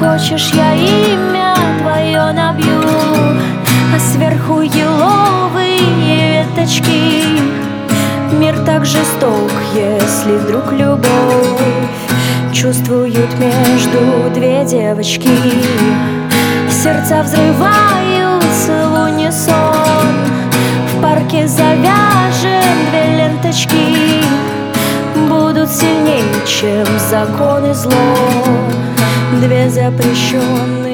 Хочешь, я имя твое набью, а сверху еловые веточки. Мир так жесток, если вдруг любовь чувствуют между две девочки. Сердца взрываются в унисон, в парке завяжем две ленточки. Будут сильнее, чем закон и зло, две запрещенные